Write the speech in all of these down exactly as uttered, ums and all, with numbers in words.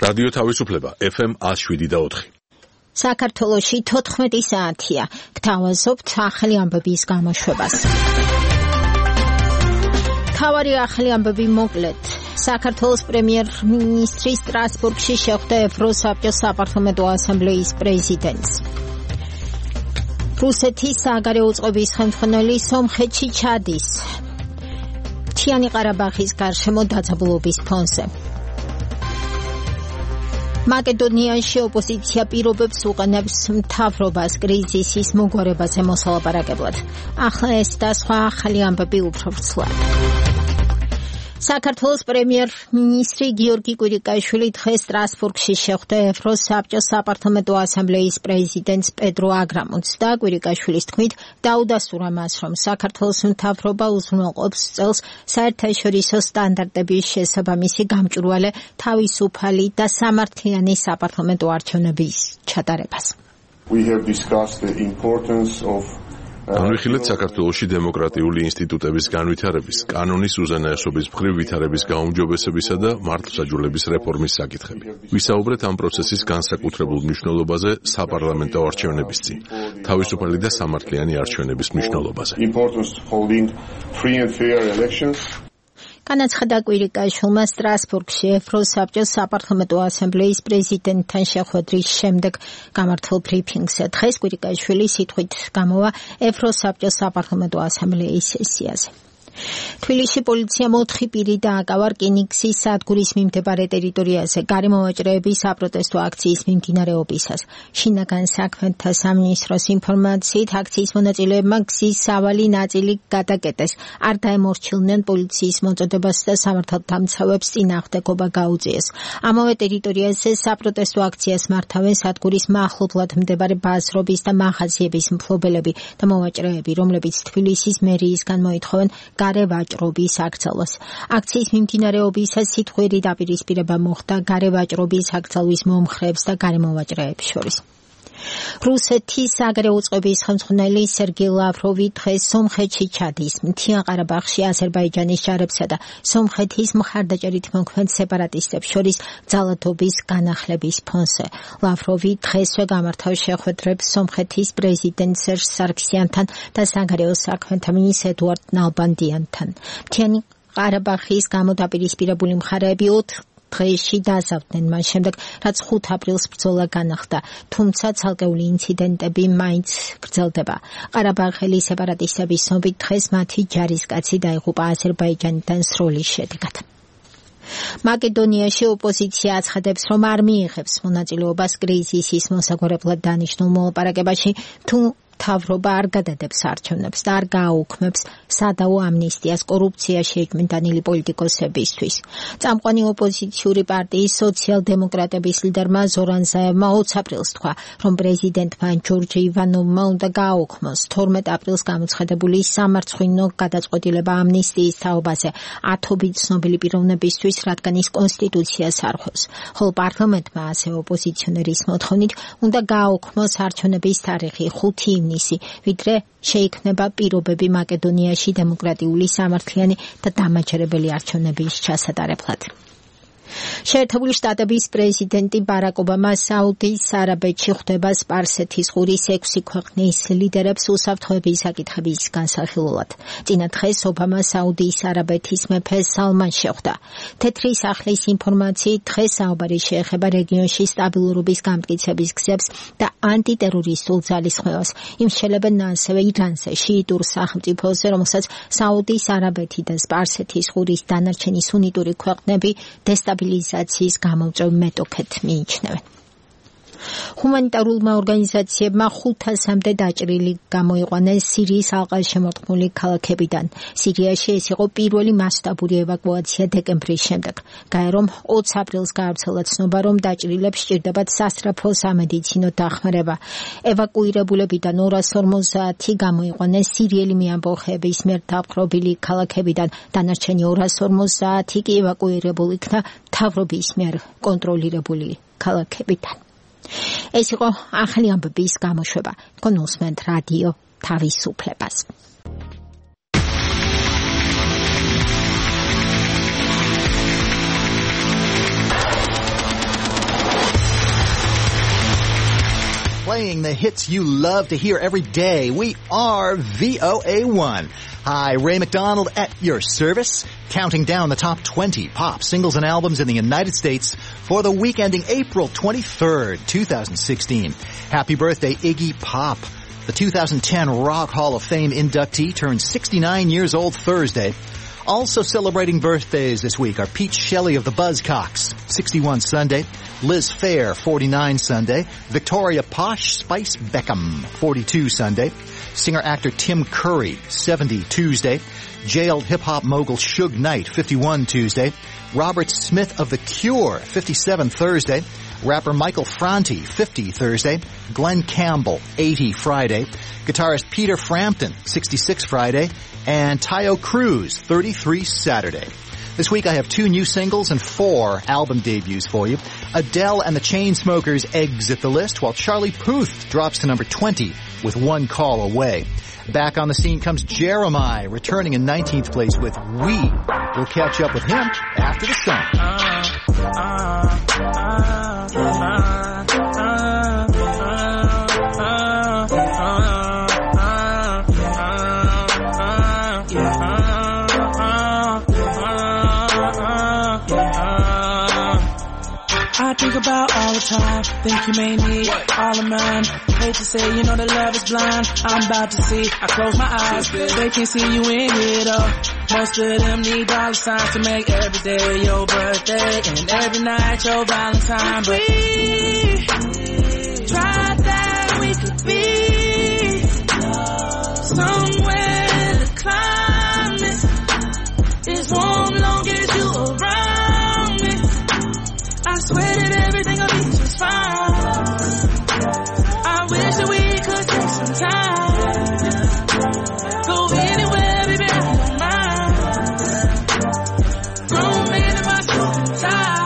რადიო თავისუფლება ეფ ემ one oh seven და four. საქართველოში თოთხმეტი საათია. გთავაზობთ ახალი ამბების გამოშვებას. თავარი ახალი ამბები მოკლედ. საქართველოს პრემიერ-მინისტრი სტრასბურგში შეხვდა ევროსაბჭოს საპარლამენტო ასამბლეის პრეზიდენტს. რუსეთის საგარეო უწყების ხელმძღვანელი სომხეთში ჩადის. მთიანი ყარაბაღის გარშემო დაძაბულობის ფონზე. მაკედონიაში ოპოზიცია პირობებს უყენებს მთავრობას კრიზისის მოგვარებაზე მოსალაპარაკებლად. ახლა ეს და სხვა ახალი ამბები უფრო ვრცლად. საქართველოს პრემიერ-მინისტრი გიორგი კვირიკაშვილი დღეს სტრასბურგში შეხვდა ევროსაბჭოს საპარლამენტო ასამბლეის პრეზიდენტს პედრო აგრამონტს და კვირიკაშვილის თქმით დაუდასტურა მას, რომ საქართველოს მთავრობა უზრუნველყოფს წელს საერთაშორისო სტანდარტების შესაბამისი გამჭვირვალე, თავისუფალი და სამართლიანი საპარლამენტო არჩევნების ჩატარებას. We have discussed the importance of განვიხილეთ საქართველოში დემოკრატიული ინსტიტუტების განვითარების, კანონის უზენაესობის მხრივ ვითარების გაუმჯობესებისა და მართლმსაჯულების რეფორმის საკითხები. ვისაუბრეთ ამ პროცესის განსაკუთრებულ მნიშვნელობაზე საპარლამენტო არჩევნების წინ, თავისუფალი და სამართლიანი არჩევნების მნიშვნელობაზე. განაცხადა კვირიკაშვილმა სტრასბურგში ევროსაბჭოს საპარლამენტო ასამბლეის პრეზიდენტთან შეხვედრის შემდეგ გამართულ ბრიფინგზე. დღეს კვირიკაშვილი სიტყვით გამოვა ევროსაბჭოს საპარლამენტო ასამბლეის სესიაზე. თბილისში პოლიციამ ოთხი პირი დააკავა რკინიგზის სადგურის მიმდებარე ტერიტორიაზე გარემოვაჭრეების საპროტესტო აქციის მიმდინარეობისას. შინაგან საქმეთა სამინისტროს ინფორმაციით აქციის მონაწილეებმა გზის სავალი ნაწილი გადაკეტეს. არ დაემორჩილნენ პოლიციის მოწოდებას და სამართალდამცავებს წინააღმდეგობა გაუწიეს. ამავე ტერიტორიაზე საპროტესტო აქციას მართავენ სადგურის მახლობლად მდებარე ბაზრობის და მაღაზიების მფლობელები და მოვაჭრეები, რომლებიც თბილისის მერიისგან მოითხოვენ გარევაჭრობის აკრძალვას. აქციის მიმდინარეობისას სიტყვიერი დაპირისპირება მოხდა გარევაჭრობის აკრძალვის მომხრეებს და გარემოვაჭრეებს შორის. რუსეთის საგარეო უწყების ხელმძღვანელი სერგეი ლავროვი დღეს სომხეთში ჩადის. მთიან ყარაბაღში აზერბაიჯანის ჯარებსა და სომხეთის მხარდაჭერით მოქმედ სეპარატისტებს შორის ძალადობის განახლების ფონზე. ლავროვი დღესვე გამართავს შეხვედრებს სომხეთის პრეზიდენტ სერჟ სარგსიანთან და საგარეო საქმეთა მინისტრ ედუარდ ნალბანდიანთან. მთიანი ყარაბაღის გამოდაპირისპირებული მხარეები ოთხ დღეში დაზავდნენ მას შემდეგ, რაც ხუთ აპრილს ბრძოლა განახლდა, თუმცა ცალკეული ინციდენტები მაინც გრძელდება. ყარაბაღელი სეპარატისტების ცნობით დღეს მათი ჯარისკაცი დაიღუპა აზერბაიჯანიდან სროლის შედეგად. მაკედონიაში ოპოზიცია აცხადებს, რომ არ მიიღებს მონაწილეობას კრიზისის მოსაგვარებლად დანიშნულ მოლაპარაკებაში, თუ მთავრობა არ გადადებს არჩევნებს და არ გააუქმებს სადავო ამნისტიას კორუფციაში ეჭვმიტანილი პოლიტიკოსებისთვის. წამყვანი ოპოზიციური პარტიის სოციალ-დემოკრატების ლიდერმა ზორან ზაევმა ოც აპრილს თქვა, რომ პრეზიდენტმა ჯორჯი ივანოვმა უნდა გააუქმოს თორმეტ აპრილს გამოცხადებული სამარცხვინო გადაწყვეტილება ამნისტიის თაობაზე ათობით ცნობილი პიროვნებისთვის, რადგან ის კონსტიტუციას არხოს. ხოლო პარლამენტმა ასევე ოპოზიციონერის მოთხოვნით უნდა გააუქმოს არჩევნების თარიღი ხუთი ივნისი, ვიდრე შეიქმნება პირობები მაკედონიაში დემოკრატიული, სამართლიანი და დამაჯერებელი არჩევნების ჩასატარებლად. შეერთებული შტატების პრეზიდენტი ბარაკ ობამა საუდის არაბეთში ხვდება სპარსეთის ყურის ექვსი ქვეყნის ლიდერებს უსაფრთხოების საკითხების განსახილველად. წინა დღეს ობამა საუდის არაბეთის მეფე სალმანს შეხვდა. თეთრი სახლის ინფორმაციით დღეს საუბარი შეეხება რეგიონში სტაბილურობის გამტკიცების გზებს და ანტიტერორისტულ ძალისხმევას. იმსჯელებენ ასევე ირანზე, შიიტურ სახელმწიფოზე, რომელსაც საუდის არაბეთი და სპარსეთის ყურის დანარჩენი სუნიტური ქვეყნები დესტაბილიზაციის გამომწვევ მეტოქედ მიიჩნევენ. ჰუმანიტარულმა ორგანიზაციებმა ხუთასამდე დაჭრილი გამოიყვანეს სირიის ალყაშემორტყმული ქალაქებიდან. სირიაში ეს იყო პირველი მასშტაბური ევაკუაცია დეკემბრის შემდეგ. გაირო, რომ ოც აპრილს გაავრცელა ცნობა, რომ დაჭრილებს სჭირდებათ სასწრაფო სამედიცინო დახმარება. ევაკუირებულებიდან ორას ორმოცდაათი გამოიყვანეს სირიელი მეამბოხეების მიერ დაპყრობილი ქალაქებიდან. დანარჩენი ორას ორმოცდაათი კი ევაკუირებულ იქნა მთავრობის მიერ კონტროლირებული ქალაქებიდან. ეს იყო ახალი ამბების გამოშვება. გონოსმენთ რადიო თავისუფლებას. playing the hits you love to hear every day. We are V O A one. Hi, Ray McDonald at your service, counting down the top twenty pop singles and albums in the United States for the week ending April twenty-third, twenty sixteen. Happy birthday, Iggy Pop. The two thousand ten Rock Hall of Fame inductee turned sixty-nine years old Thursday. Also celebrating birthdays this week are Pete Shelley of the Buzzcocks, sixty-one Sunday, Liz Phair, forty-nine Sunday, Victoria Posh Spice Beckham, forty-two Sunday, singer-actor Tim Curry, seventy Tuesday, jailed hip-hop mogul Suge Knight, fifty-one Tuesday, Robert Smith of The Cure, fifty-seven Thursday, rapper Michael Franti, fifty Thursday, Glenn Campbell, eighty Friday, guitarist Peter Frampton, sixty-six Friday, and Tayo Cruz, thirty-three Saturday. This week I have two new singles and four album debuts for you. Adele and the Chainsmokers exit the list, while Charlie Puth drops to number twenty with One Call Away. Back on the scene comes Jeremiah, returning in nineteenth place with We. We'll catch up with him after the song. Uh, uh, uh, uh, uh, I think about all the time, think you may need all of mine. Hate to say, you know that love is blind. I'm about to see, I close my eyes, they can't see you in here though. Most of them need dollar signs to make every day your birthday and every night your Valentine. But we tried that we could be somewhere the climate is warm long as you around me. I swear that everything will be just fine. I wish that we could take some time. Go anywhere, baby, I don't mind. Grown man in my suit and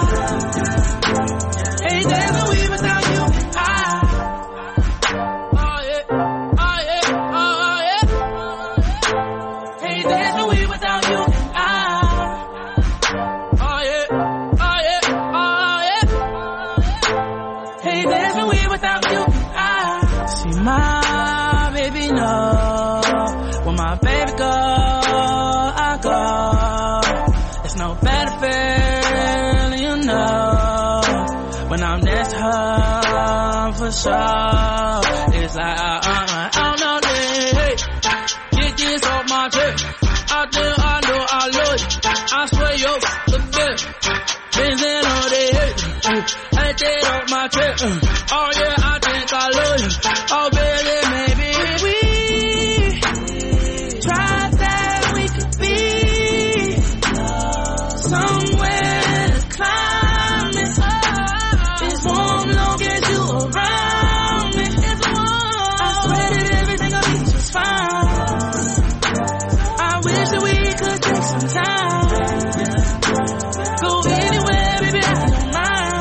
tie. Hey, there's no way without you and I. Oh yeah, oh yeah, oh yeah. Hey, there's no way without you and I. Oh yeah, oh yeah, oh yeah. Hey, there's no way without you and I. See my baby know when my baby go, I go. It's no better feeling, you know, when I'm next to her for sure. It's like I, I, I don't know this. Get this off my chest. I think I know I love you. I swear you're the best. Benzin all day hate. I take off my chest. Oh yeah, I think I love you. Oh baby, maybe we tried that we could be somewhere the climate is warm long as you around me. It's warm. I swear that everything will be just fine. I wish that we could take some time. Go anywhere, baby, I don't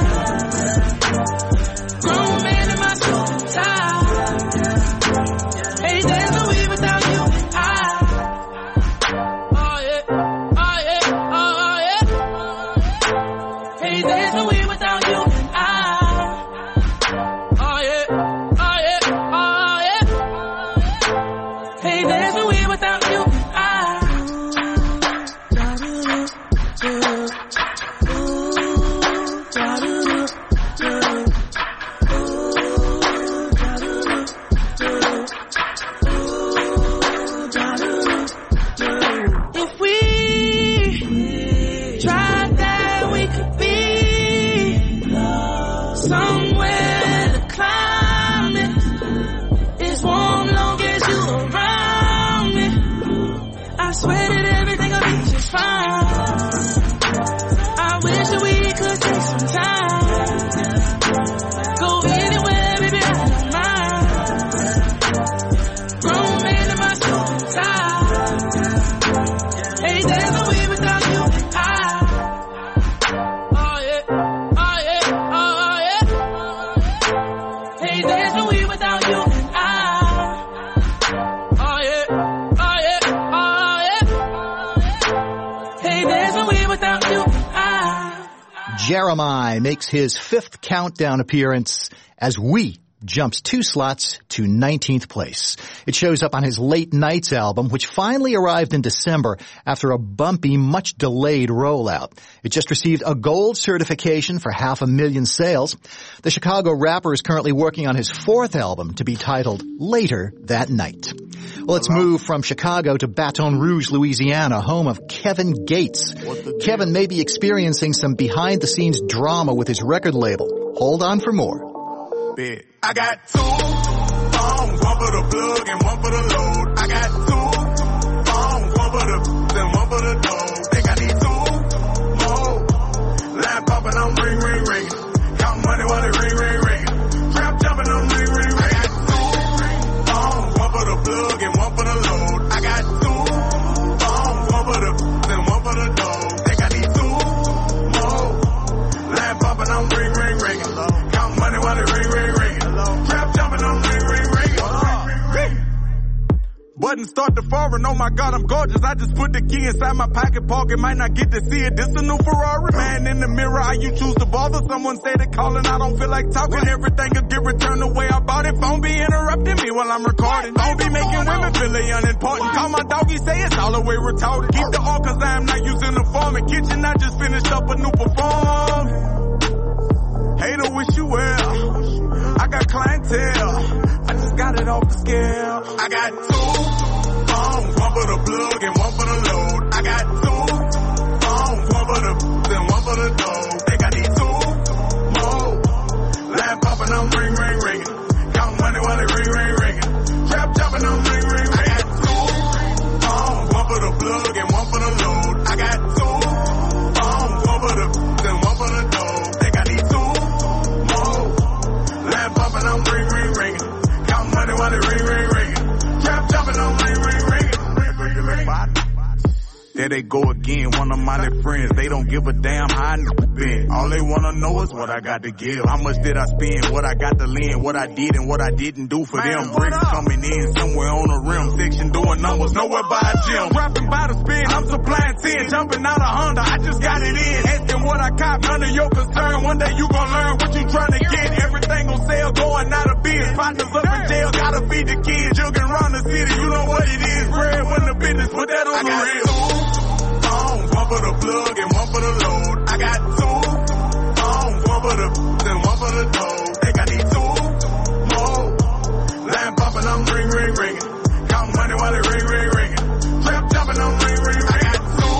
mind. Grown man in my suit and tie. Hey, there's no way without you and I. Oh yeah, oh yeah, oh yeah. Hey, there's no way without you and I. Oh yeah, oh yeah, oh yeah. Hey, there's no way without you and I. If we tried that we could be somewhere the climate is warm long as you around me. I swear that everything will be just fine. I wish that we could take some time. Go anywhere, baby, I don't mind. Grown man in my suit and tie. Hey, there's no way without you and I. Oh yeah, oh yeah, oh yeah. Hey, there's no way without you and I. Oh yeah, oh yeah, oh yeah. Hey, there's no way without you and I. Jeremiah makes his fifth countdown appearance as We jumps two slots to nineteenth place. It shows up on his Late Nights album, which finally arrived in December after a bumpy, much delayed rollout. It just received a gold certification for half a million sales. The Chicago rapper is currently working on his fourth album to be titled Later That Night. Well, let's move from Chicago to Baton Rouge, Louisiana, home of Kevin Gates. Kevin may be experiencing some behind-the-scenes drama with his record label. Hold on for more. I got two phones, one for the plug and one for the load. I got two phones, one for the, then one for the dough. Think I need two more. Line popping, I'm ring, ring, ring. Count money while it ring, ring, ring. Trap jumping, I'm ring, ring, ring. I got two phones, one for the plug and one for the load. I got two phones, one for the, then one for the dough. Think I need two more. Line popping, I'm ring, ring, ring. Count money while it ring, ring. Button start to foreign, oh my God, I'm gorgeous. I just put the key inside my pocket pocket, might not get to see it. This a new Ferrari, man in the mirror. How you choose to bother? Someone say they calling, I don't feel like talking. Everything will get returned the way I bought it. Phone be interrupting me while I'm recording. Don't be making women feel they unimportant. Call my doggy, say it's all the way retarded. Keep the all cause I am not using the form. In kitchen, I just finished up a new perform. Hater, wish you well. I got clientele. I just got it off the scale. I got two phones, one for the plug and one for the load. I got two phones, one for the, then one for the dough. Think I need two more. Line popping, I'm ring, ring, ringing. Count money while it ring, ring, ringing. Trap jumping, I'm ring, ring, ringing. I got two phones, one for the plug and one for the load. I got two phones, one for the, then one for the dough. Think I need two more. Line popping, I'm ring, ring, ringing. Count money while it ring, ring, ringing. Trap jumping, I'm ring, ring, ringing. There they go again, one of my friends. They don't give a damn how I been. All they wanna know is what I got to give. How much did I spend? What I got to lend? What I did and what I didn't do for them. Bricks coming in somewhere on the rim section, doing numbers nowhere by a gym. Dropping by the spin, I'm supplying ten. Jumping out a Honda, I just got it in. Asking what I cop, none of your concern. One day you gon' learn what you trying to get. Everything gon' sell, going out of biz. Partners up in jail, gotta feed the kids. Jugging around the city, you know what it is. Bread when the business, put that on the real. One for the plug and one for the load. I got two phones, one for the, then one for the dough. Think I need two more. Line popping, I'm ring, ring, ringing. Count money while it ring, ring, ringing. Trap jumping, I'm ring, ring, ringing. I got two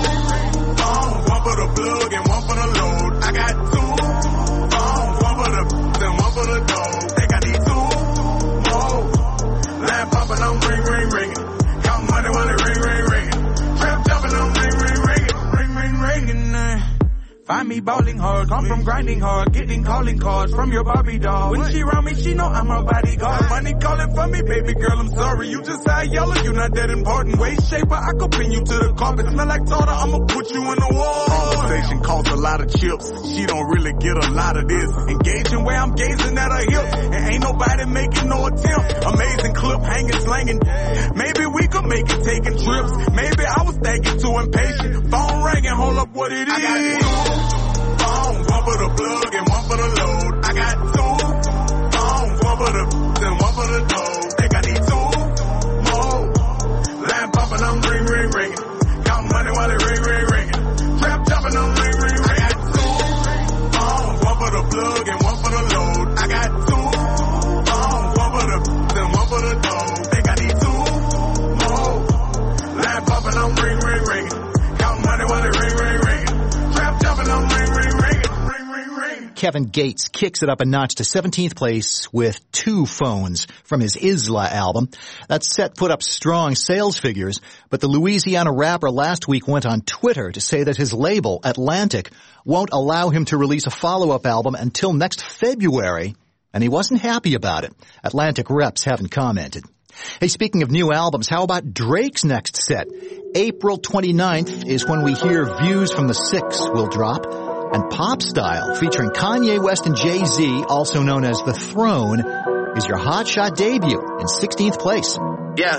phones, one for the plug and one for the load. I got two phones, one for the, then one for the dough. Think I need two more. Line popping, I'm ring, ring, ringing. Count money while it ring, ring, ringing. Trap jumping, I'm ring, ring, ringing. Ringing, uh, find me bowling hard, come from grinding hard, getting calling cards from your Barbie doll. When she around me, she know I'm her bodyguard. Money calling for me, baby girl, I'm sorry. You just high yellow, you not that important. Waist shaper, I could pin you to the carpet. Smell like tartar, I'ma put you in the wall. Conversation costs a lot of chips. She don't really get a lot of this. Engaging where I'm gazing at her hips. And ain't nobody making no attempt. Amazing clip, hanging, slanging. Maybe we could make it taking trips. Maybe I was thinking too impatient. Phone ringing, hold up what it is. I got two phones, one for the plug and one for the load. I got two phones, one for the, then one for the dough. Think I need two more. Line popping, I'm ring, ring, ringing. Count money while it ring, ring, ringing. Trap jumping, I'm ring, ring, ringing. I got two phones, one for the plug and one for the load. I got two phones, one for the, then one for the dough. Think I need two more. Line popping, I'm ring, ring, ringing. Count money while it ring, ring, ringing. Trap jumping, I'm ring, ring, ringing. Ring, ring, ring. Kevin Gates kicks it up a notch to seventeenth place with Two Phones from his Isla album. That set put up strong sales figures, but the Louisiana rapper last week went on Twitter to say that his label, Atlantic, won't allow him to release a follow-up album until next February, and he wasn't happy about it. Atlantic reps haven't commented. Hey, speaking of new albums, how about Drake's next set? April twenty-ninth is when we hear Views from the Six will drop. And Pop Style, featuring Kanye West and Jay-Z, also known as The Throne, is your hotshot debut in sixteenth place. Yeah.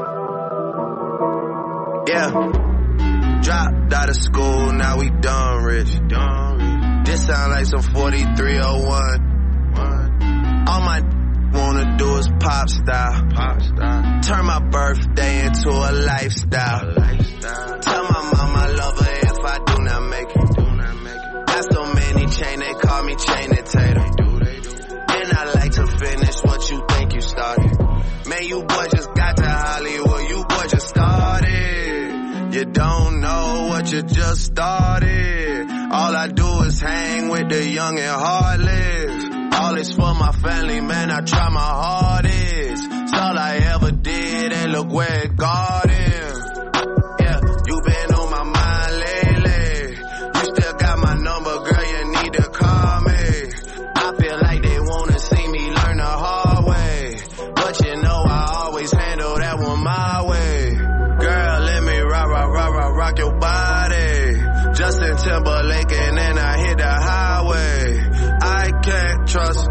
Yeah. Dropped out of school, now we done rich. This sound like some forty-three oh one. All my wanna do is pop style. Pop style. Turn my birthday into a lifestyle. A lifestyle. Tell my mama I love her if I do not make it. Do not make it. Got so many chain, they call me chain and tater. They do, they do. And I like to finish what you think you started. Man, you boys just got to Hollywood, you boys just started. You don't know what you just started. All I do is hang with the young and heartless. All is for my family, man, I try my hardest. It's all I ever did, and look where it got him. Yeah, you been on my mind lately. You still got my number, girl, you need to call me. I feel like they wanna see me learn the hard way. But you know I always handle that one my way. Girl, let me rock, rock, rock, rock, rock your body. Justin Timberlake and then I hit the highway. I can't trust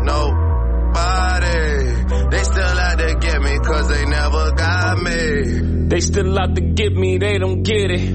nobody. They still out to get me cause they never got me. They still out to get me, they don't get it.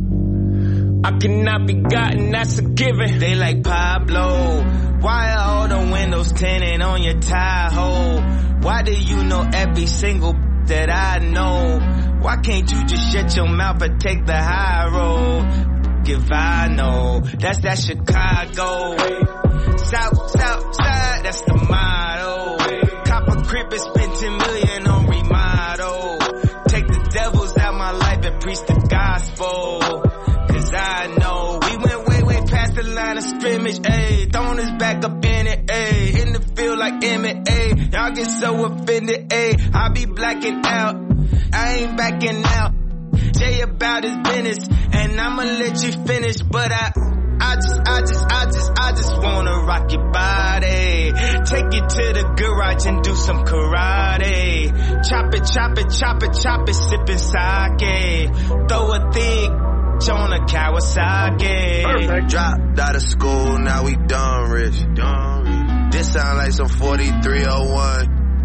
I cannot be gotten, that's a given. They like Pablo. Why are all the windows tinted on your Tahoe? Why do you know every single that I know? Why can't you just shut your mouth and take the high road? If I know, that's that Chicago. South, south side, that's the motto. Cop a crib and spend ten million on remodel. Take the devils out my life and preach the gospel. Cause I know we went way, way past the line of scrimmage, ayy. Throwing us back up in it, ayy. In the field like M and A. Y'all get so offended, ayy. I be blacking out, I ain't backing out. Jay about his business, and I'ma let you finish, but I, I just, I just, I just, I just wanna rock your body. Take you to the garage and do some karate. Chop it, chop it, chop it, chop it, sipping sake. Throw a thick on a Kawasaki. Perfect. Dropped out of school, now we done rich. Done rich. This sound like some forty-three oh one.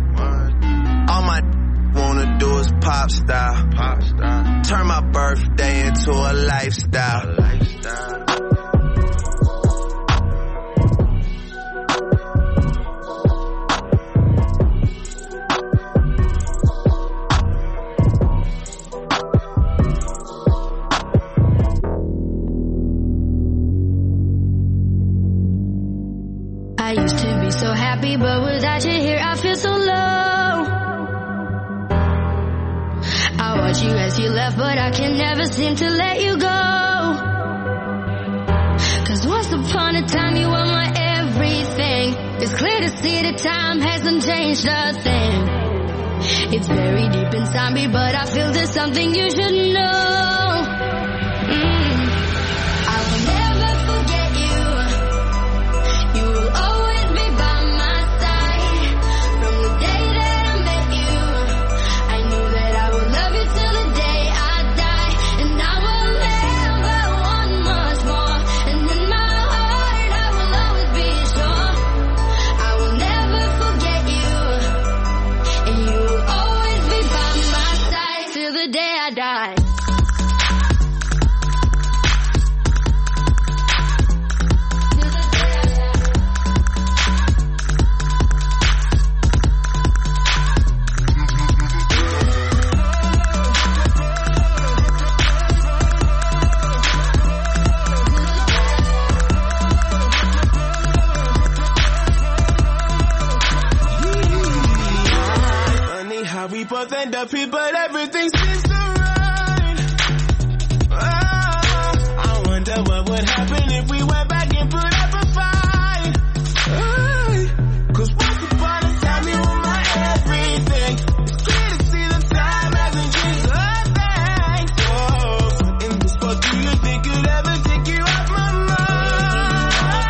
All my wanna do is pop style. Pop style. Turn my birthday into a lifestyle. A lifestyle. I used to be so happy, but without you here, I feel so low. I watch you as you left, but I can never seem to let you go. Cause once upon a time, you were my everything. It's clear to see that time hasn't changed a thing. It's very deep inside me, but I feel there's something you should know. Mm. I will never forget you. You will always be by my side. From the day that I met you, I knew that I would love you till the day I die. And I will never want much more. And in my heart I will always be sure. I will never forget you. And you will always be by my side till the day I die. We both end up here, but everything seems to right. Oh, I wonder what would happen if we went back and put up a fight. Oh, Cause once upon a time you were my everything. It's clear to see the time hasn't changed a thing. Oh, so in this world, do you think you'd ever take you off my mind?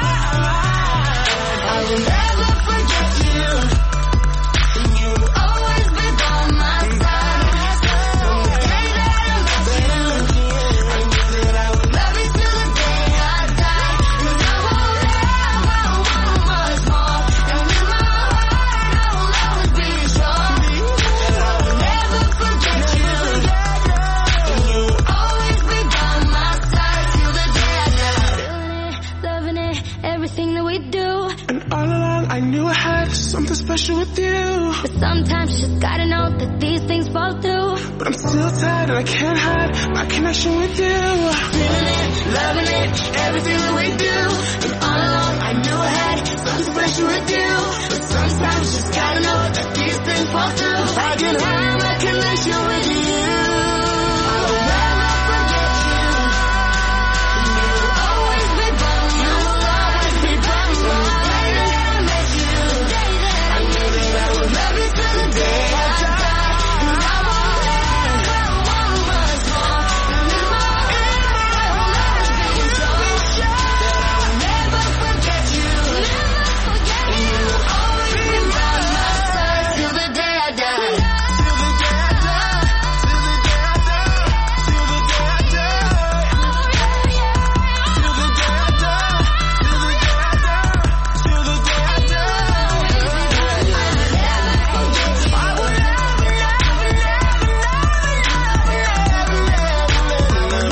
I will never forget you. And you will always be by my side. From the day that I met you, I knew that I would love you till the day I die. And I will never want much more. And in my heart I will always be sure that I will never forget you. And you will always be by my side till the day I die. Feeling it, loving it, everything that we do. And all along I knew I had something special with you. But sometimes you just gotta know that these things fall through. But I'm still tired and I can't hide my connection with you. Feeling it, loving it, everything that we do. And all along I knew I had something special with you. But sometimes you just gotta know that these things fall through. I can have my connection with you. I will never forget you. You will always be by me. You will always be by me. From the day that I met you, the day that I knew that I would love you till the day I die. And I won't let go one much more. And in my heart, I'm so sure that I will never forget you. Never forget you. You will always be by my side till the day I die. Till the day I die. Till the day I die. Till the day I die. Till the day I die. Till the day I die. Till the day I die. I will never, never, never, never, never,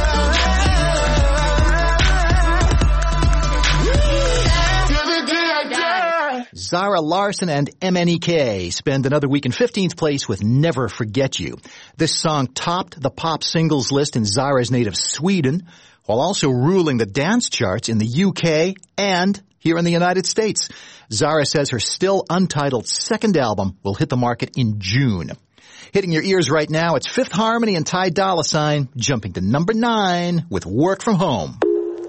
never, till the day I die. Zara Larsson and M N E K spend another week in fifteenth place with Never Forget You. This song topped the pop singles list in Zara's native Sweden, while also ruling the dance charts in the U K and here in the United States. Zara says her still untitled second album will hit the market in June. Hitting your ears right now, it's Fifth Harmony and Ty Dolla $ign jumping to number nine with Work From Home.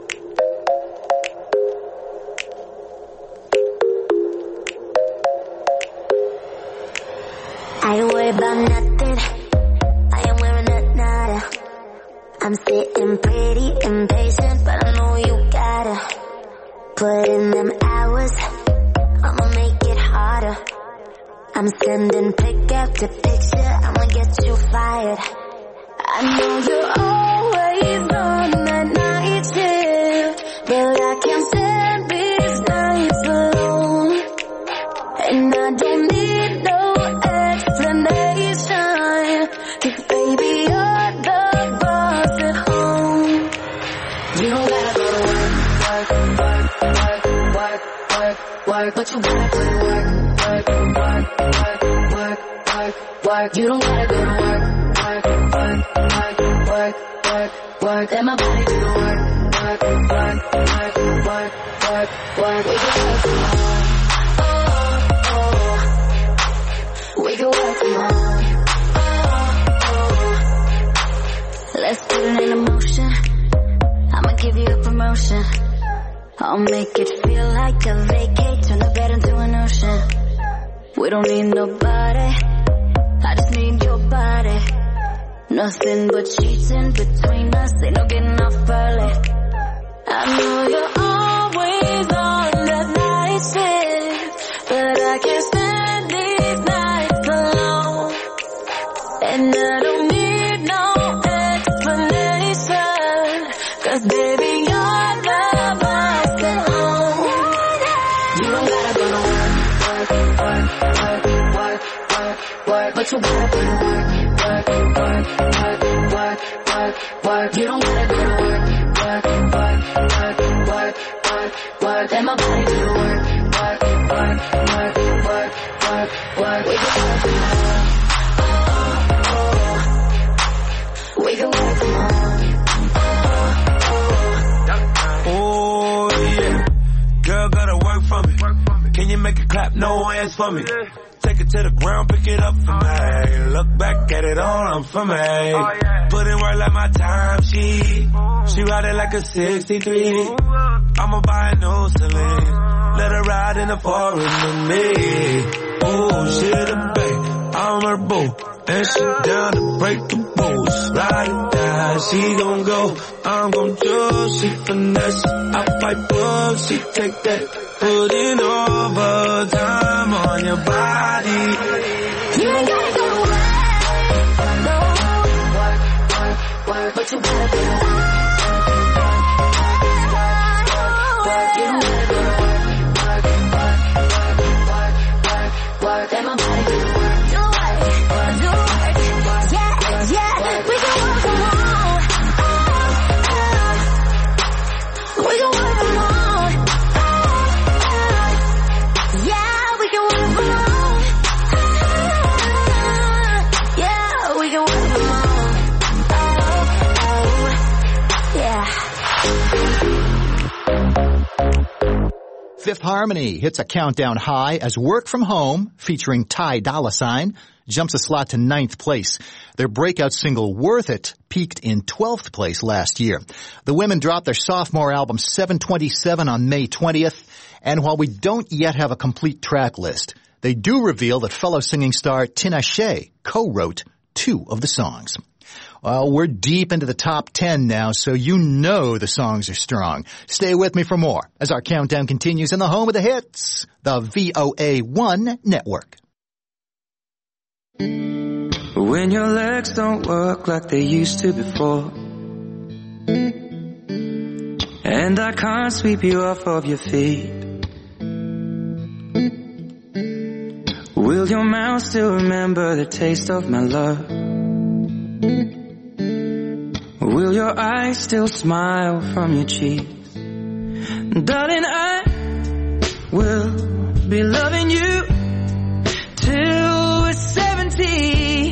I don't worry about nothing. I am wearing a nada. I'm sitting pretty impatient, but I know you gotta put in them hours. I'ma make it harder. I'm sending pick after picture. I'ma get you fired. I know you're always on that night shift, but I can't stand these nights alone. And I don't need no explanation, 'cause baby you're the boss at home. You don't gotta go to work, work, work, work, work, work, work, but you gotta put in work, work, work, work, work, work, work. You don't gotta go to work, work, work, work, work, work, work. Let my body do the work, work, work, work, work, work, work. We can work from home. Oh, oh. We can work from home. Oh, oh. Let's put it in motion. I'ma give you a promotion. I'll make it feel like a vacate. Turn the bed into an ocean. We don't need nobody. I just need your body. Nothing but cheating between us. Ain't no getting off early. I know you're always on that night shift, but I can't stand these nights alone. And I don't need no explanation, 'cause baby you're the boss at home. You don't gotta go to work, work, work, work, work, work, work, but you gotta put in work, work, work, work, work, work, work. You don't gotta go to work, work, work, work, work, work, work. Let my body do the work, work, work, work, work, work, work. We can work from home. Oh, oh. We can work from home. Oh, oh. Oh yeah, girl gotta work for me. Can you make it clap? No hands for me. Take it to the ground, pick it up for me. Look back at it all, I'm for me. Put in work like my time sheet. She ride it like a sixty-three. I'ma buy a new Celine. Let her ride in the forest with me. Oh, she the babe, I'm her boo. And she down to break the rules. Ride or die, she gon' go. I'm gon' choose, she finesse. I fight bugs, she take that. Put in overtime on your body. You ain't gotta go to work, no, work, work, work, but you gotta go to work, work, you don't gotta go to work, work, work, work, work, work, let my body do the work, do it, do it, yeah, yeah, we can work from home, we can work from home, yeah, we can work from home. Harmony hits a countdown high as Work From Home, featuring Ty Dolla Sign, jumps a slot to ninth place. Their breakout single, Worth It, peaked in twelfth place last year. The women dropped their sophomore album, seven twenty-seven, on May twentieth, and while we don't yet have a complete track list, they do reveal that fellow singing star Tinashe co-wrote two of the songs. Well, we're deep into the top ten now, so you know the songs are strong. Stay with me for more as our countdown continues in the home of the hits, the V O A one Network. When your legs don't work like they used to before, and I can't sweep you off of your feet, will your mouth still remember the taste of my love? Will your eyes still smile from your cheeks? Darling, I will be loving you till we're seventy.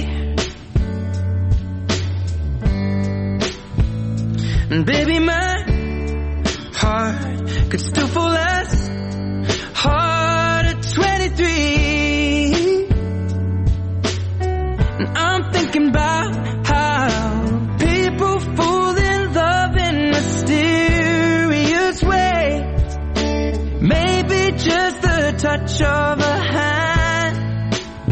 And baby, my heart could still fall as hard at twenty-three. And I'm thinking about how people fall in love in mysterious ways. Maybe just the touch of a hand.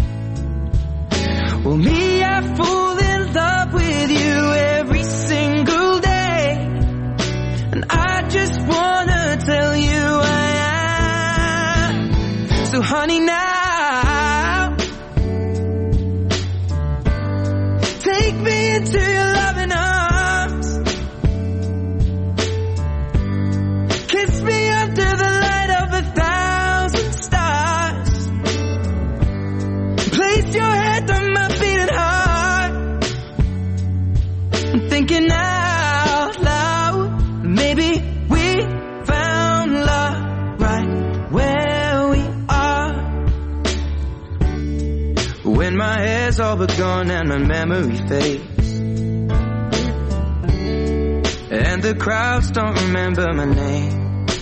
Well, me, I fall in love with you every single day, and I just wanna tell you I am. So honey, now take me into your loving arms. Kiss me under the light of a thousand stars. Place your head on my beating heart. I'm thinking out loud, maybe we found love right where we are. When my hair's all but gone and my memory fades, and the crowds don't remember my name,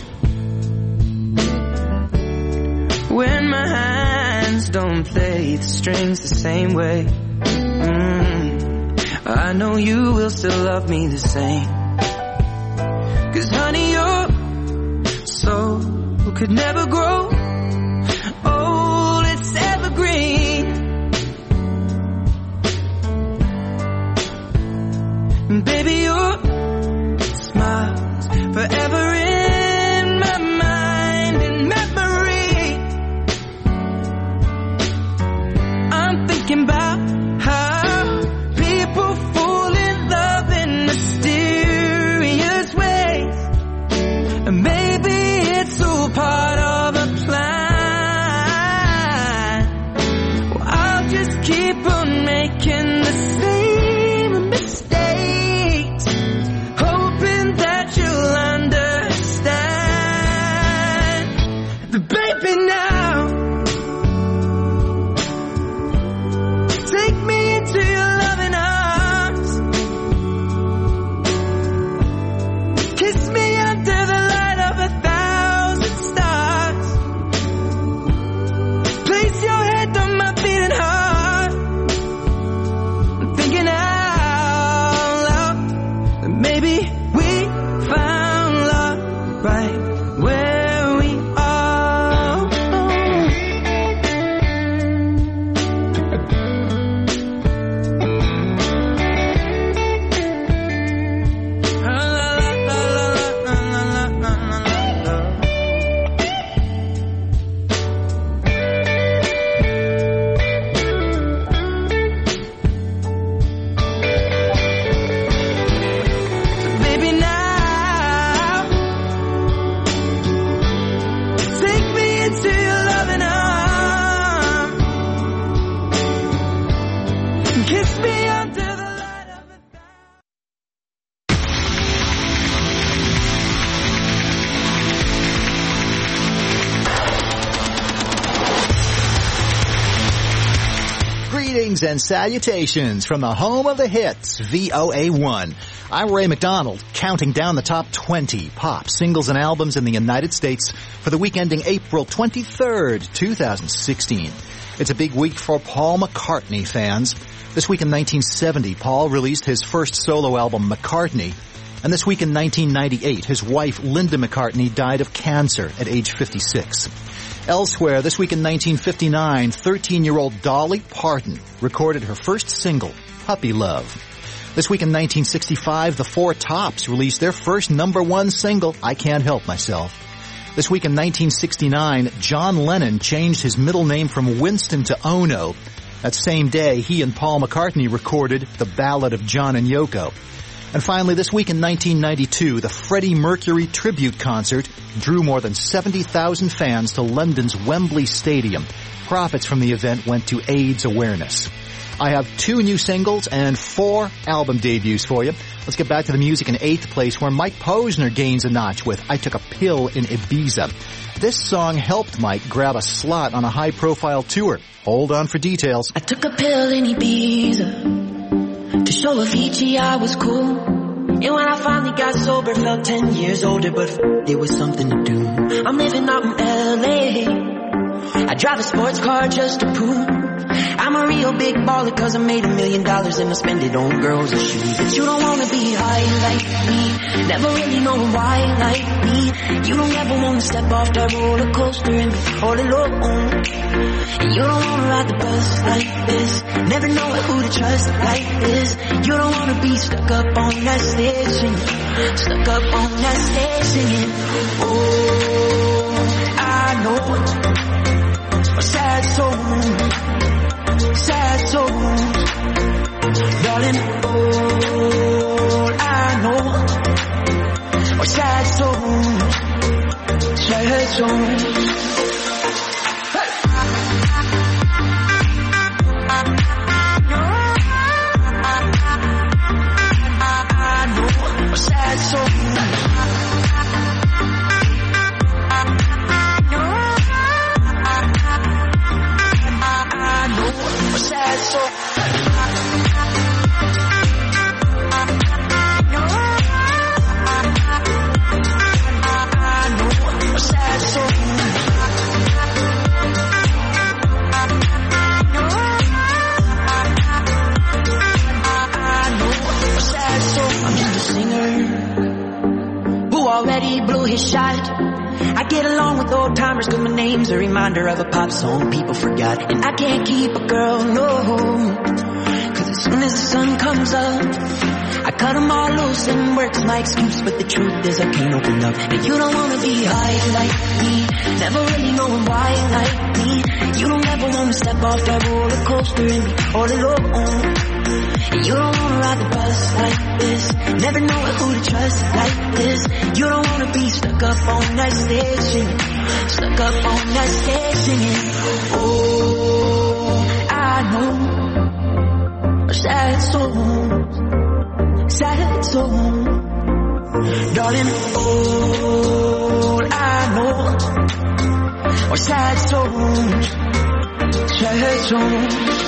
when my hands don't play the strings the same way, mm, I know you will still love me the same. 'Cause honey, your soul could never grow old, it's evergreen. And baby, your smile's forever in my mind and memory. I'm thinking about how people fall in love in mysterious ways, and maybe it's all part of a plan. Well, I'll just keep on making the same mistakes Greetings and salutations from the home of the hits, V O A one. I'm Ray McDonald, counting down the top twenty pop singles and albums in the United States for the week ending April twenty-third, twenty sixteen. It's a big week for Paul McCartney fans. This week in nineteen seventy, Paul released his first solo album, McCartney. And this week in nineteen ninety-eight, his wife, Linda McCartney, died of cancer at age fifty-six. Elsewhere, this week in nineteen fifty-nine, thirteen-year-old Dolly Parton recorded her first single, Puppy Love. This week in nineteen sixty-five, the Four Tops released their first number one single, I Can't Help Myself. This week in nineteen sixty-nine, John Lennon changed his middle name from Winston to Ono. That same day, he and Paul McCartney recorded The Ballad of John and Yoko. And finally, this week in nineteen ninety-two, the Freddie Mercury tribute concert drew more than seventy thousand fans to London's Wembley Stadium. Profits from the event went to AIDS awareness. I have two new singles and four album debuts for you. Let's get back to the music in eighth place, where Mike Posner gains a notch with I Took a Pill in Ibiza. This song helped Mike grab a slot on a high-profile tour. Hold on for details. I took a pill in Ibiza to show Avicii I was cool. And when I finally got sober, felt ten years older, but f- there was something to do. I'm living out in L A. I drive a sports car just to prove I'm a real big baller, cause I made a million dollars and I spend it on girls and shoes. But you don't wanna be high like me, never really knowing why like me. You don't ever wanna step off that roller coaster and be all alone. And you don't wanna ride the bus like this, never know who to trust like this. You don't wanna be stuck up on that stage singing, stuck up on that stage singing. Oh, I know sad souls, sad souls, darling, all I know are sad souls, sad souls. His shot. I get along with old timers cause my name's a reminder of a pop song people forgot. And I can't keep a girl, no, cause as soon as the sun comes up I cut them all loose and work's my excuse. But the truth is I can't open up. And you don't wanna be high like me, never really knowing why like me. You don't ever wanna step off that roller coaster and be all alone. And you don't wanna ride the bus like this, never know who to trust like this. You don't wanna be stuck up on that stage singing, stuck up on that stage singing. Oh, I know sad souls, sad souls, darling. All I know are sad souls, sad souls.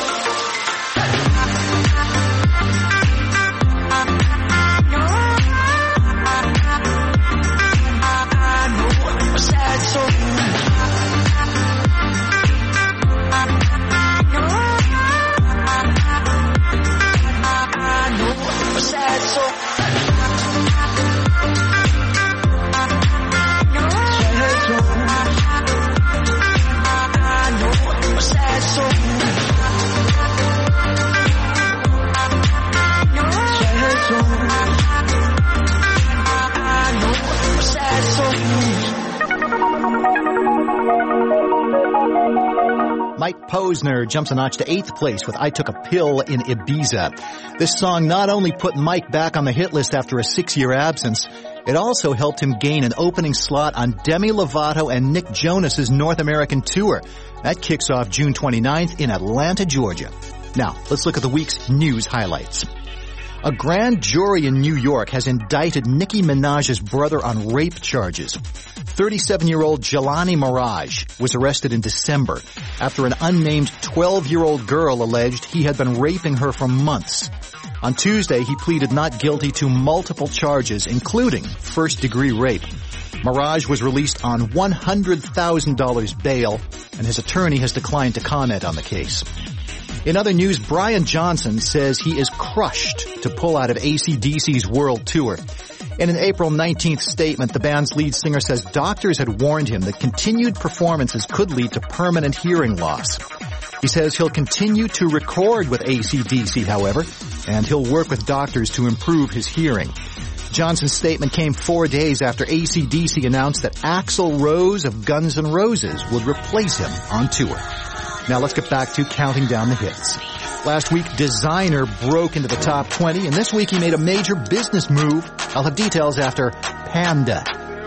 Mike Posner jumps a notch to eighth place with I Took a Pill in Ibiza. This song not only put Mike back on the hit list after a six-year absence, it also helped him gain an opening slot on Demi Lovato and Nick Jonas's North American tour. That kicks off June twenty-ninth in Atlanta, Georgia. Now, let's look at the week's news highlights. A grand jury in New York has indicted Nicki Minaj's brother on rape charges. thirty-seven-year-old Jelani Mirage was arrested in December after an unnamed twelve-year-old girl alleged he had been raping her for months. On Tuesday, he pleaded not guilty to multiple charges, including first-degree rape. Mirage was released on one hundred thousand dollars bail, and his attorney has declined to comment on the case. In other news, Brian Johnson says he is crushed to pull out of A C D C's world tour. In an April nineteenth statement, the band's lead singer says doctors had warned him that continued performances could lead to permanent hearing loss. He says he'll continue to record with A C D C, however, and he'll work with doctors to improve his hearing. Johnson's statement came four days after A C D C announced that Axl Rose of Guns N' Roses would replace him on tour. Now let's get back to counting down the hits. Last week, Designer broke into the top twenty, and this week he made a major business move. I'll have details after Panda.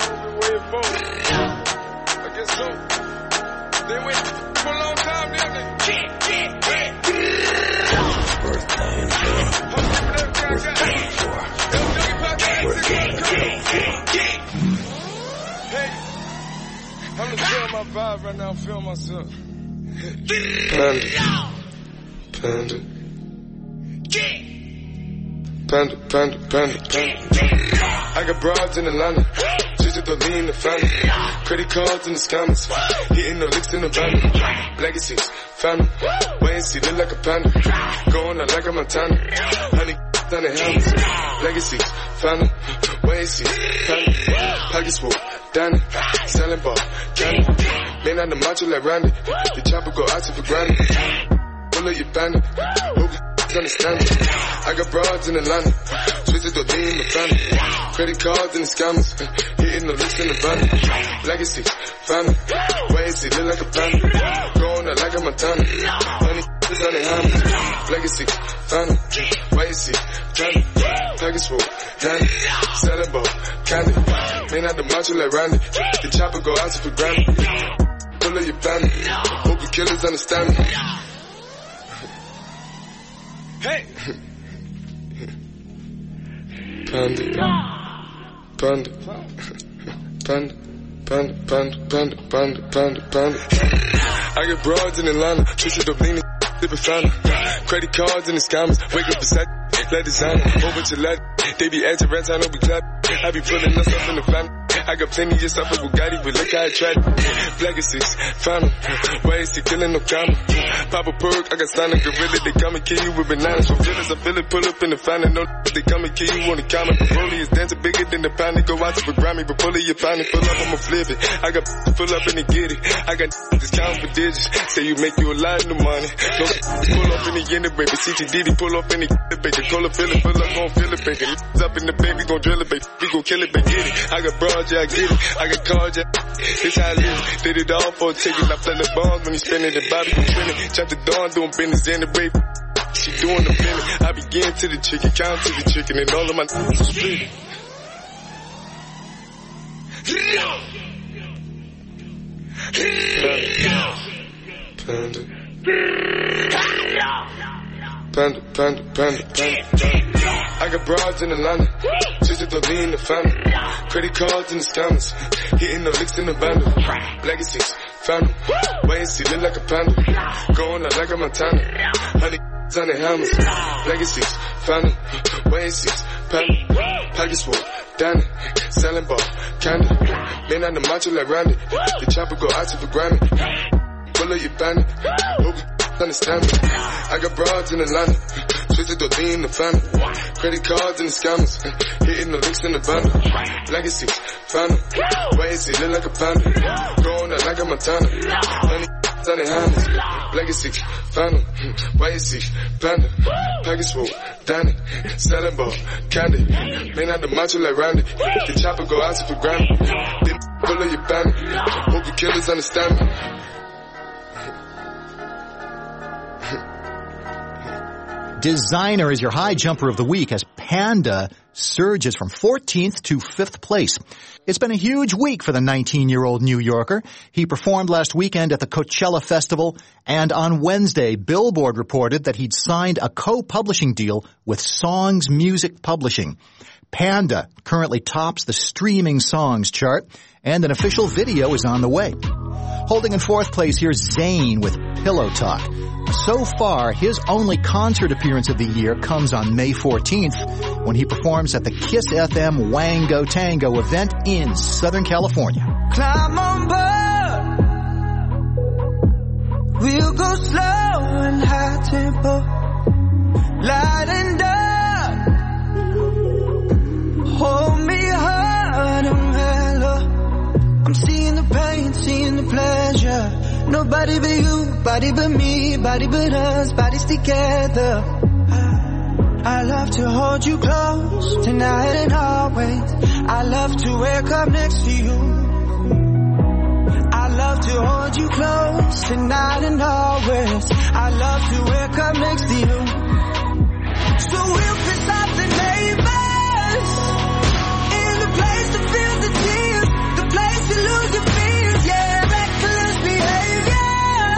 I'm gonna feel my vibe right now, feel myself. Panda. Panda. Panda, panda, panda, panda. I got broads in Atlanta. Just to lean the family. Credit cards in the scammers. Hitting the licks in the van. Legacies, family. Wait and see, look like a panda. Going out like a Montana. Honey, on the helmets. Legacies, family. Wait and see, family. Pockets full, Danny. Selling ball, candy. Man on the macho like Randy. The chopper go out to for granted. Pull up your bandit. Hope you understand it. I got broads in Atlanta. Twisted to lean the family. Credit cards and the scammers. Hitting the licks in the van. Legacies, family. Wait and see, look like a panda. Going out like a Montana. Honey, is on the hammers. Legacies, family. Wait and see, family. Package full, Danny. Selling ball, candy. Man out the macho like Randy. The chopper go out to for granted. Pull up your family. Hope the killers understand me. Hey! Panda. Panda. Panda. Panda, panda, panda, panda, panda, panda. I got broads in Atlanta. Twisted up leaning, sipping fountain. Credit cards and the scammers. Wake up beside, let designer. Over to let. They be acting rats, I know we clap. I be pulling us up in the family. I got plenty of stuff with Bugatti, but look how I tried. Legacies, final. Why is he killing no comma? Pop a perk, I got signed a gorilla. They come and kill you with bananas for feelings. I feel it, pull up in the fountain. No, they come and kill you on the comma. Broly is dancing bigger than the pound. They go out to the Grammy, but pull it, you pound it. Pull up, I'ma flip it. I got pull up and they get it. I got just count for digits. Say you make you a lot of money. No, pull up in the end, baby. C T D D, pull up in the baby. Call up, fill it, pull up, gon' fill it, baby. Up in the baby, gon' drill it, baby. We gon' kill it, baby. Get it. I got broad, yeah, I get it. I got cards, yeah. This how I live. Did it all for a ticket. I play the bombs when he spinning the Bobby from spinning. Chop the dawn, doing business in the rape. She doing the business. I begin to the chicken, count to the chicken, and all of my n***s are split. Panda. Panda, panda, panda, panda. I got broads in Atlanta. Twisted to lean the family. Credit cards and the scammers. Hitting the licks in the bundle. Legacies, family. Wait and see, look like a panda. Going out like a Montana. Honey, on the hammers. Legacies, family. Wait and see, family. Package full, Danny. Selling ball, candy. Man on the macho like Randy. The chopper go out to for Grammy. Pull up your bandit. Hope you understand me. I got broads in Atlanta. Twisted to lean the family. Credit cards and the scammers. Hitting the links in the bundle. Legacy, family. Wait and see, look like a panda. Going out like a Montana. Honey, on the hammers. Legacy, family. Wait and see, panda. Package full, Danny. Selling ball, candy. Man out the macho like Randy. The chopper go out to for Grammy. Then pull up your bandit. Hope the killers understand me. Designer is your high jumper of the week as Panda surges from fourteenth to fifth place. It's been a huge week for the nineteen-year-old New Yorker. He performed last weekend at the Coachella Festival, and on Wednesday, Billboard reported that he'd signed a co-publishing deal with Songs Music Publishing. Panda currently tops the streaming songs chart, and an official video is on the way. Holding in fourth place, here's Zayn with Pillow Talk. So far, his only concert appearance of the year comes on May fourteenth when he performs at the Kiss F M Wango Tango event in Southern California. Climb on board. We'll go slow and high tempo. Light and dark. Hold me hard and mellow. I'm seeing the pain, seeing the pleasure. Nobody but you, body but me, body but us, bodies together. I love to hold you close, tonight and always. I love to wake up next to you. I love to hold you close, tonight and always. I love to wake up next to you. So we'll piss off the neighbors, in the place to feel the tears, the place to lose your fears, yeah, reckless behavior.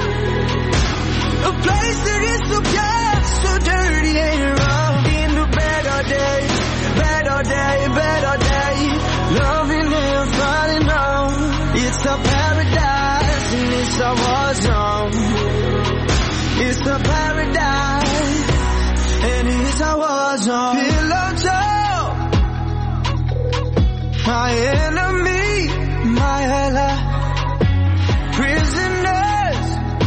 A place that is so pure, so dirty and wrong. In the better day, better day, better day. Loving and falling on. It's a paradise and it's a war zone. It's a paradise and it's a war zone. Pillow talk. My enemy, my ally. Prisoners.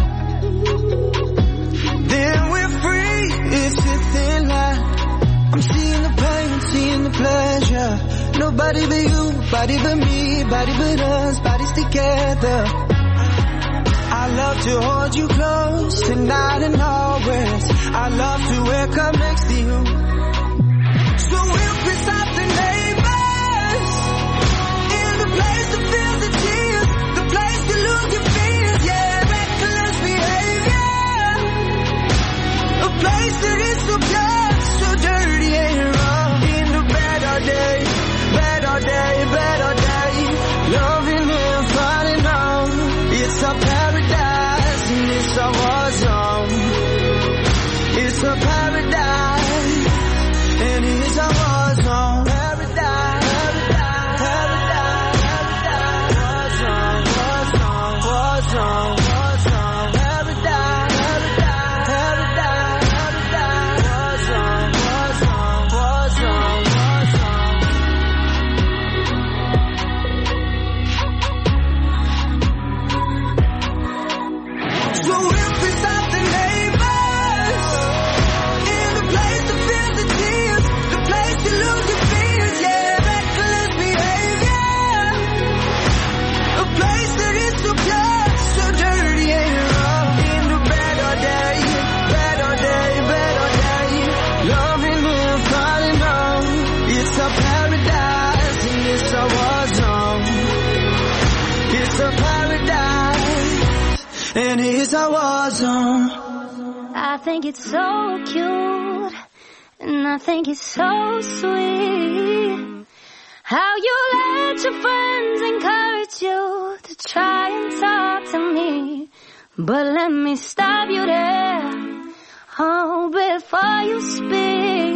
Then we're free, it's a thin line. I'm seeing the pain, seeing the pleasure. Nobody but you, body but me, body but us, bodies together. I love to hold you close, tonight and always. I love to wake up next to you. So we'll piss off the neighbors, in the place to feel the tears, the place to lose your fears, yeah, reckless behavior. A place that is so pure, so dirty and wrong. In the better day, better day, better day. Loving and falling on. It's a paradise and it's a war zone. It's a paradise and it's a war zone. Paradise, paradise, paradise, war zone, war zone, war zone, war zone. Paradise, paradise, paradise, war zone, war zone, war zone, war zone. So we'll piss off the neighbors, in the place to feel the tears, the place to lose your fears, yeah, reckless behavior. A place that is so pure, so dirty and wrong. In the better day, better day, better day. Loving and falling on. It's a paradise and it's a war zone. It's a paradise and it's a war zone. I think it's so cute, and I think it's so sweet, how you let your friends encourage you to try and talk to me. But let me stop you there, oh, before you speak.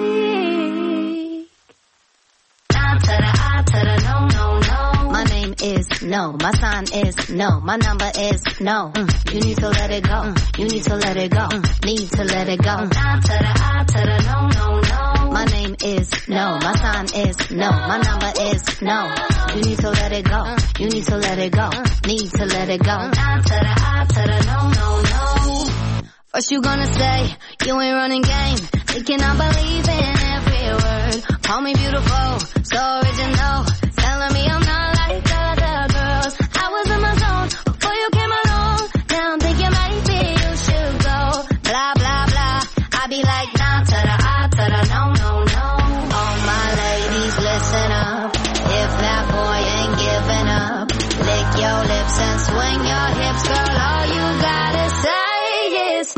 I to the I to the no, no, no. My name is no, my sign is no, my number is no. Mm. You need to let it go, mm. You need to let it go, mm. Need to let it go. I to the I to the no, no, no. My name is no, my sign is no, my number is no. You need to let it go, mm. You need to let it go, mm. Need to let it go. I to the I to the no, no, no. First you gonna say you ain't running game, thinking I believe in every word. Call me beautiful, so original, telling me I'm not like other girls. I was in my zone before you came along. Now I'm thinking maybe you should go. Blah blah blah. I be like nah to the I to the no no no. All my ladies listen up. If that boy ain't giving up, lick your lips and swing your hips, girl. All you gotta say is my name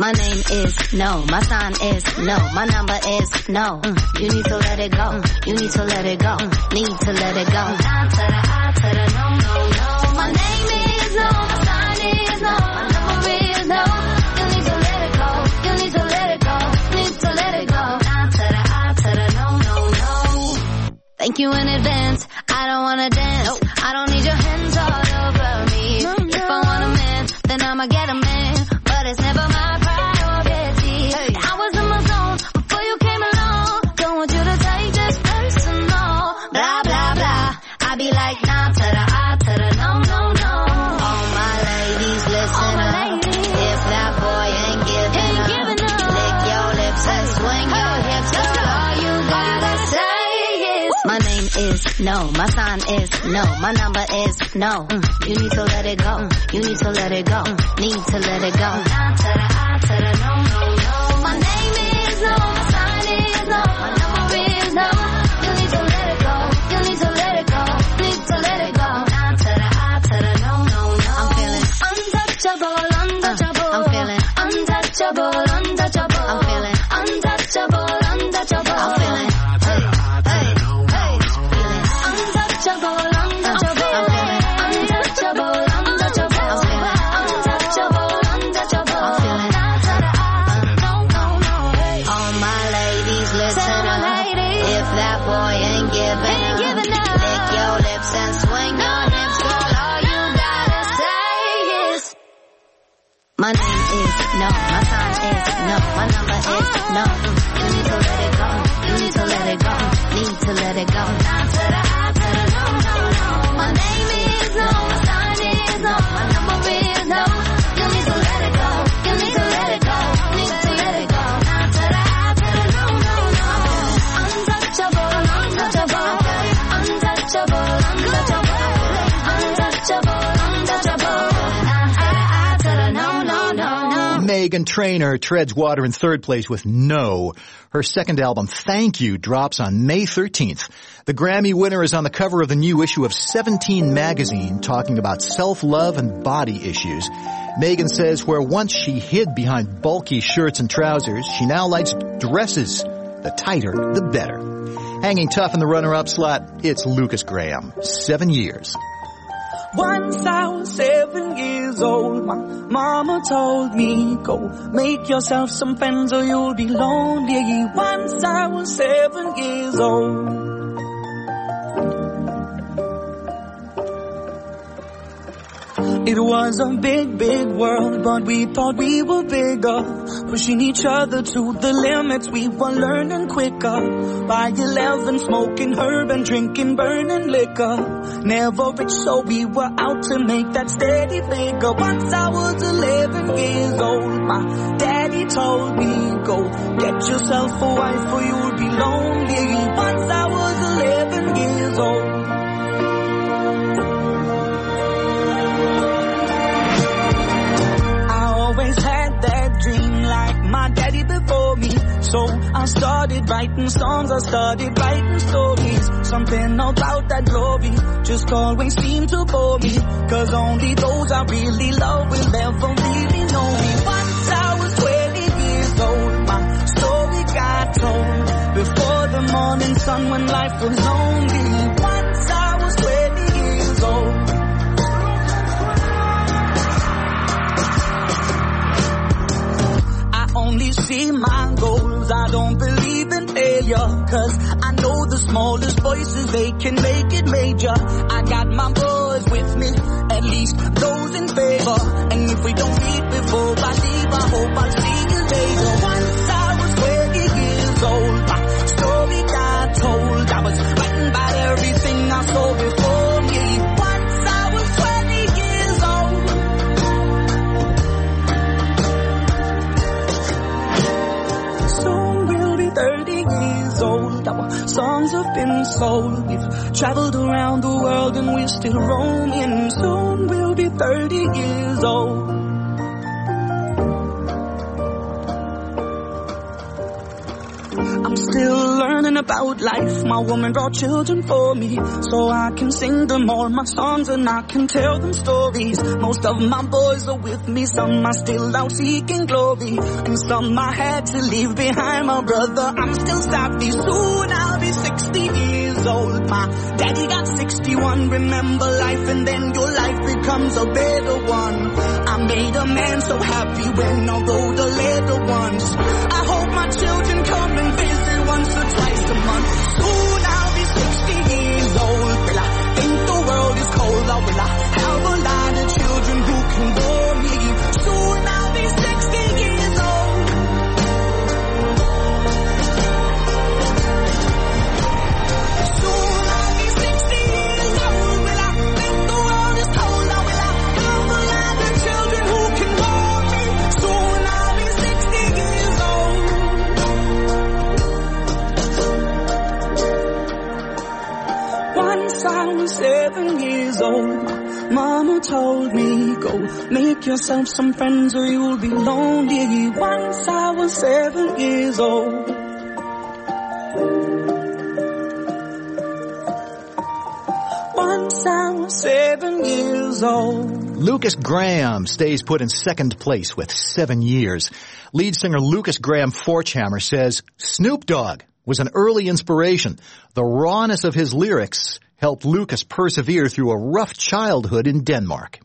is no. My sign is no. My number is no. Mm. You need to let it go. Mm. You need to let it go. Mm. Need to let it go. Nah to the I to the no, no, no. My name is no. My sign is no. My number is no. You need to let it go. You need to let it go. Need to let it go. Nah to the I to the no, no, no. Thank you in advance. I don't wanna dance. Nope. I don't need your hands all over me. No, no. If I want a man, then I'ma get a man. But it's never my priority. Hey. I was in my zone before you came along. Don't want you to take this personal. Blah, blah, blah. I be like, nah to the I to the no, no, no. All my ladies, listen my up. Ladies. If that boy ain't giving, ain't up, giving up, lick your lips and swing hey. your hips. That's all you gotta say is, my name is no. My sign is no. My number is no. Mm. You need to let it go. Mm. You need to let it go. Mm. Need to let it go. Nah to the I to the no, no, no. My name is no. My sign is no. My number is no. You need to let it go. You need to let it go. Need to let it go. Nah to the I to the no, no, no. I'm feeling untouchable, untouchable. Uh, I'm feeling untouchable, untouchable. I'm feeling untouchable, untouchable. I'm feeling hey, hey, hey. Feeling untouchable, untouchable. I'm feeling untouchable, untouchable. I'm feeling untouchable, untouchable. I'm feeling nah to the I, no, no, no. All my ladies, listen up. If that boy ain't giving ain't up, giving up, lick your lips and swing your hips. Girl, all you gotta say is, my name is no. My sign is no. My number is no. You need to let it go. You need to let it go. Need to let it go. Nah to the I to the no, no, no. My name is no. My sign is no. My number is no. You need to let it go. You need to let it go. Need to let it go. Nah to the I to the no, no, no. Untouchable, untouchable. Untouchable, untouchable. Untouchable, untouchable. Nah to the I to the no, no, no, no. Meghan Trainor treads water in third place with No. Her second album, Thank You, drops on May thirteenth. The Grammy winner is on the cover of the new issue of Seventeen magazine, talking about self-love and body issues. Meghan says where once she hid behind bulky shirts and trousers, she now likes dresses. The tighter, the better. Hanging tough in the runner-up slot, it's Lucas Graham. Seven years. Once I was seven years old, my mama told me, go make yourself some friends or you'll be lonely. Once I was seven years old. It was a big, big world, but we thought we were bigger, pushing each other to the limits. We were learning quicker. By eleven, smoking herb and drinking burning liquor. Never rich, so we were out to make that steady figure. Once I was eleven years old, my daddy told me, go get yourself a wife or you'll be lonely. Once I was eleven years old. My daddy before me, so I started writing songs, I started writing stories. Something about that glory just always seemed to bore me, cause only those I really love will ever really know me. Once I was twenty years old, my story got told before the morning sun when life was lonely. Once I was twenty years old. Only see my goals, I don't believe in failure, cause I know the smallest voices, they can make it major. I got my boys with me, at least those in favor, and if we don't meet before I leave, I hope I'll see you later. Once I was twenty years old, my story got told, I was writing about everything I saw before me. Once I was twenty years old. thirty years old, our songs have been sold. We've traveled around the world and we're still roaming. Soon we'll be thirty years old. I'm I'm still learning about life. My woman brought children for me, so I can sing them all my songs and I can tell them stories. Most of my boys are with me, some are still out seeking glory, and some I had to leave behind. My brother, I'm still savvy. Soon I'll be sixty years old. My daddy got sixty-one. Remember life and then your life becomes a better one. I made a man so happy when I wrote a letter once. I hope my children come and visit once or twice a month. Soon I'll be sixty years old. Will I think the world is cold, or will I have a lot of children who can bore me? Soon I'll be sixty years old. Soon I'll be sixty years old. Will I think the world is cold, or will I have a lot of children who can bore me? Soon I'll be sixty years old. Once I was seven years old, Mama told me, go make yourself some friends or you'll be lonely. Once I was seven years old. Once I was seven years old. Lucas Graham stays put in second place with seven years. Lead singer Lucas Graham Forchhammer says Snoop Dogg was an early inspiration. The rawness of his lyrics helped Lucas persevere through a rough childhood in Denmark.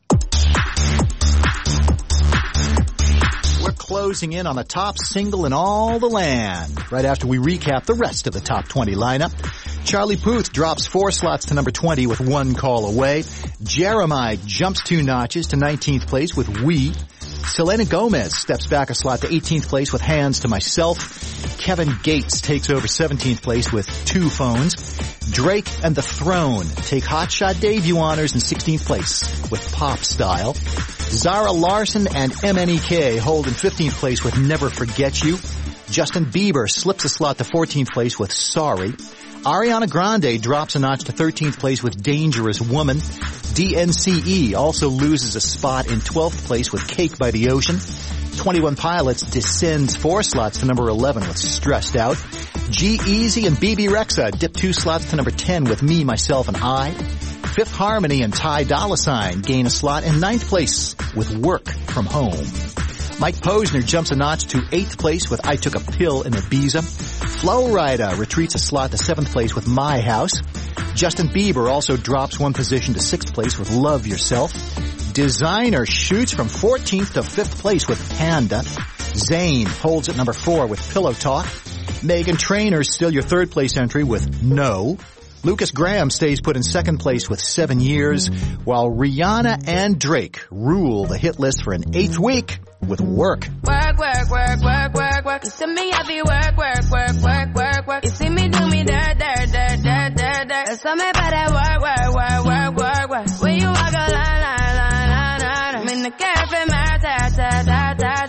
We're closing in on the top single in all the land. Right after we recap the rest of the top twenty lineup, Charlie Puth drops four slots to number twenty with One Call Away. Jeremiah jumps two notches to nineteenth place with We. Selena Gomez steps back a slot to eighteenth place with Hands to Myself. Kevin Gates takes over seventeenth place with Two Phones. Drake and The Throne take Hotshot debut honors in sixteenth place with Pop Style. Zara Larsson and M N E K hold in fifteenth place with Never Forget You. Justin Bieber slips a slot to fourteenth place with Sorry. Ariana Grande drops a notch to thirteenth place with Dangerous Woman. D N C E also loses a spot in twelfth place with Cake by the Ocean. twenty-one Pilots descends four slots to number eleven with Stressed Out. G-Eazy and B B Rexha dip two slots to number ten with Me, Myself, and I. Fifth Harmony and Ty Dolla $ign gain a slot in ninth place with Work From Home. Mike Posner jumps a notch to eighth place with I Took a Pill in Ibiza. Flo Rida retreats a slot to seventh place with My House. Justin Bieber also drops one position to sixth place with Love Yourself. Designer shoots from fourteenth to fifth place with Panda. Zayn holds at number four with Pillow Talk. Meghan Trainor's still your third place entry with No. Lucas Graham stays put in second place with Seven Years, while Rihanna and Drake rule the hit list for an eighth week with Work. Work, work, work, work, work, work. You see me happy, work, work, work, work, work, work. You see me do me dirt, dirt, dirt, dirt, dirt, dirt. There's something about that work, work, work, work, work, work. When you walk a line, line, line, line, line. I'm in the cafe, my ta, ta, ta, ta,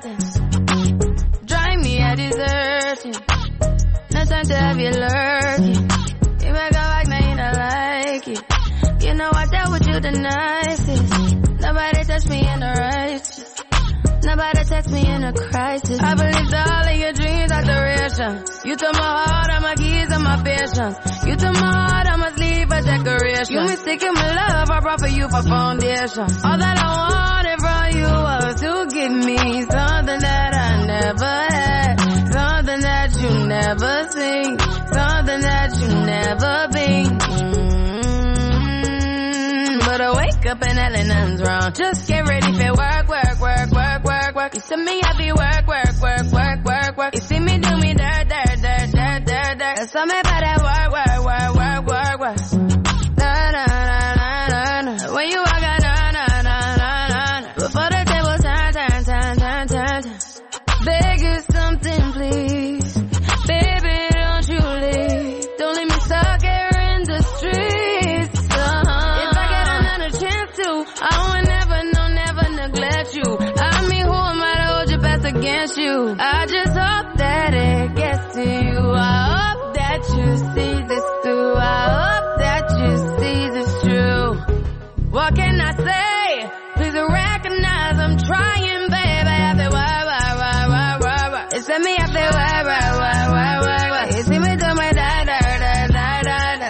ta. Drive me a desertion. No time to have you lurking. You make a like, now you don't like it. You know I dealt with you the nicest. Nobody touched me in the righteous. Nobody text me in a crisis. I believed all of your dreams are duration. You took my heart, all my keys, and my patience. You took my heart, I must leave a decoration. You mistaken my love, I brought for you for foundation. All that I wanted from you was to give me something that I never had, something that you never seen, something that you never been. Mm-hmm. But I wake up and hell nothing's wrong. Just get ready for work, work, work, work, work, work. You see me happy, work, work, work, work, work, work. You see me do me dirt, dirt, dirt, dirt, dirt, dirt. There's something about that work, work, work, work, work, work. Na na na na na na. When you walk out, na na na na na na. Before the table turn, turn, turn, turn, turn, turn. Beg you something, please. Baby, don't you leave. Don't leave me stuck here in the streets. Uh-huh. If I get another chance to, I would never, no, never neglect you. I mean, who am I to hold your best against you? I just hope that it gets to you. I hope that you see this through. I hope that you see this true. What can I say? Please recognize I'm trying, baby. I feel why, why, why, why, why, why. It's me, I feel why, why, why, why, why, why. It's me.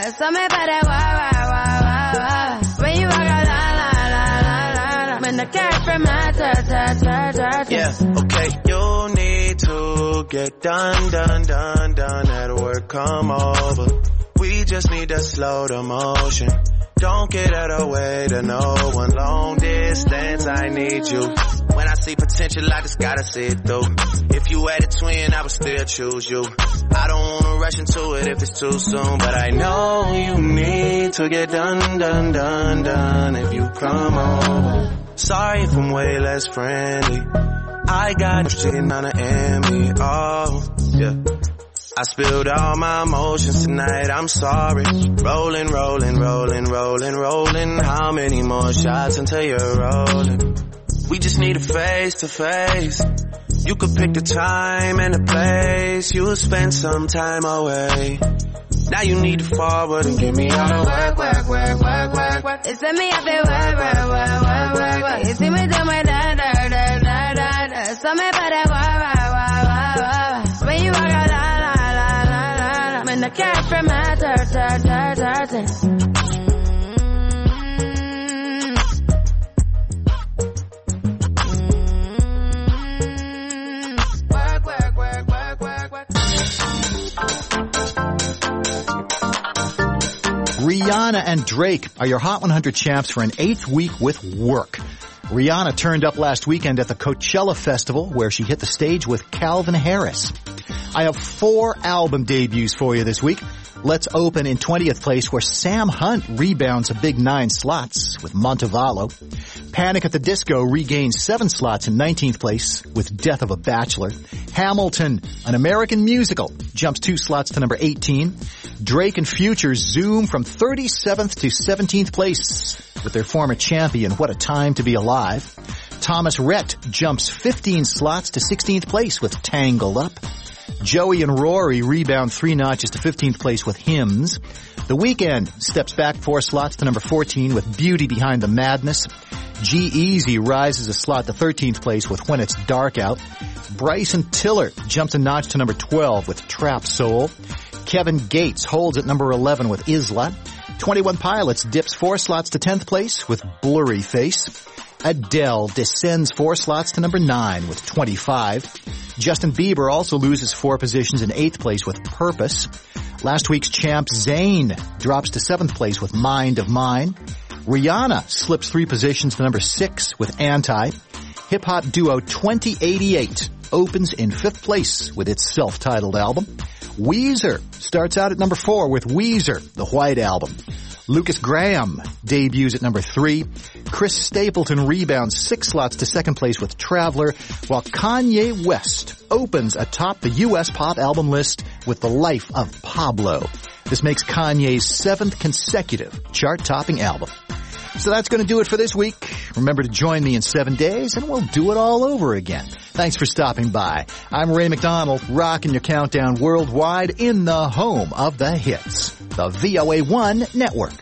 Something about that wah, wah, wah, wah, wah. When you walk out, la, la, la, la, la, la. When the cat from my ta, ta, ta, ta, ta. Yeah, okay, you need to get done, done, done, done at work, come over. We just need to slow the motion. Don't get out of the way to no one. Long distance, I need you. When I see potential, I just gotta see it through. If you had a twin, I would still choose you. I don't wanna rush into it if it's too soon, but I know you need to get done, done, done, done if you come over. Sorry if I'm way less friendly. I got shit on the enemy. Oh, yeah. I spilled all my emotions tonight, I'm sorry. Rolling, rolling, rolling, rolling, rolling. How many more shots until you're rolling? We just need a face to face. You could pick the time and the place. You'll spend some time away. Now you need to forward and give me all the work, work, work, work, work, work. It's let me up there, work, work, work, work, work, work. You see me do my da, da, da, da, da, da. Something about that, work, work, work, work, work. When you walk out, la, la, la, la, la. When the cat from my da, da, da, da, da. Rihanna and Drake are your Hot one hundred champs for an eighth week with Work. Rihanna turned up last weekend at the Coachella Festival where she hit the stage with Calvin Harris. I have four album debuts for you this week. Let's open in twentieth place where Sam Hunt rebounds a big nine slots with Montevallo. Panic at the Disco regains seven slots in nineteenth place with Death of a Bachelor. Hamilton, an American musical, jumps two slots to number eighteen. Drake and Future zoom from thirty-seventh to seventeenth place with their former champion, What a Time to Be Alive. Thomas Rhett jumps fifteen slots to sixteenth place with Tangled Up. Joey and Rory rebound three notches to fifteenth place with Hymns. The Weeknd steps back four slots to number fourteen with Beauty Behind the Madness. G-Eazy rises a slot to thirteenth place with When It's Dark Out. Bryson Tiller jumps a notch to number twelve with Trap Soul. Kevin Gates holds at number eleven with Isla. twenty-one Pilots dips four slots to tenth place with Blurry Face. Adele descends four slots to number nine with twenty-five. Justin Bieber also loses four positions in eighth place with Purpose. Last week's champ Zayn drops to seventh place with Mind of Mine. Rihanna slips three positions to number six with Anti. Hip-hop duo twenty eighty-eight opens in fifth place with its self-titled album. Weezer starts out at number four with Weezer, the White Album. Lucas Graham debuts at number three. Chris Stapleton rebounds six slots to second place with Traveler, while Kanye West opens atop the U S pop album list with The Life of Pablo. This makes Kanye's seventh consecutive chart-topping album. So that's going to do it for this week. Remember to join me in seven days, and we'll do it all over again. Thanks for stopping by. I'm Ray McDonald, rocking your countdown worldwide in the home of the hits, the V O A one Network.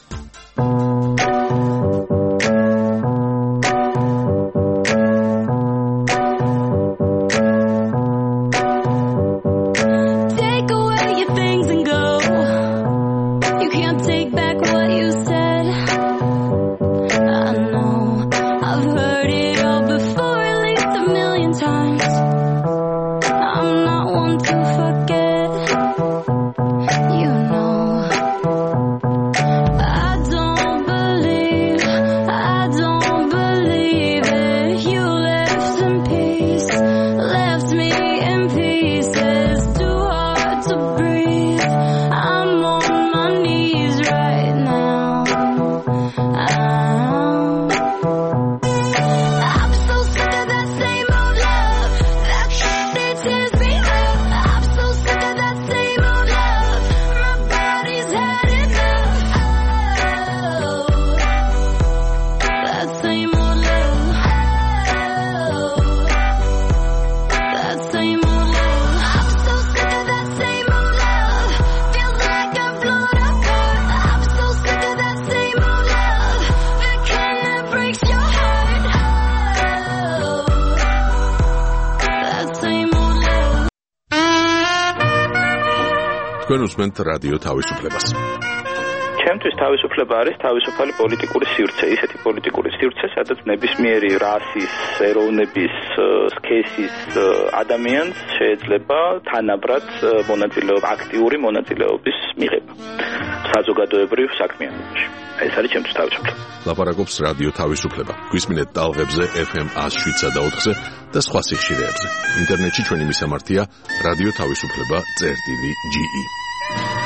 Take away your things and go. You can't take back what you said. I know I've heard it all before, at least a million times. I'm not one to forget. You know, I don't believe, I don't believe it. You left in peace, left me in pieces. Too hard to breathe. I'm on my knees right now. I'm, I'm so sick of that same old love. That shit tears me up. I'm so sick of that same old love. My body's had enough. Oh, that same old love. Oh, that same old love. I'm so sick of that same old love. Feels like I'm blown apart. I'm so sick of that same old love. The kind that breaks your heart. Oh, that same old love. თქვენ უსმენთ რადიო თავისუფლებას. ჩემთვის თავისუფლება არის თავისუფალი პოლიტიკური სივრცე, ისეთი პოლიტიკური სივრცე, სადაც ნებისმიერი რასის, ეროვნების, სქესის ადამიანს შეიძლება თანაბრად მონაწილეობა, აქტიური მონაწილეობის მიღება საზოგადოებრივ საქმიანობაში. ეს არის ჩემთვის თავისუფლება. ლაპარაკობს რადიო თავისუფლება. გვისმინეთ ტალღებზე ეფ ემ one oh seven და ოთხზე და სხვა სიხშირეებზე. ინტერნეტში ჩვენი მისამართია რადიო თავისუფლება წერტილი ჯი ი.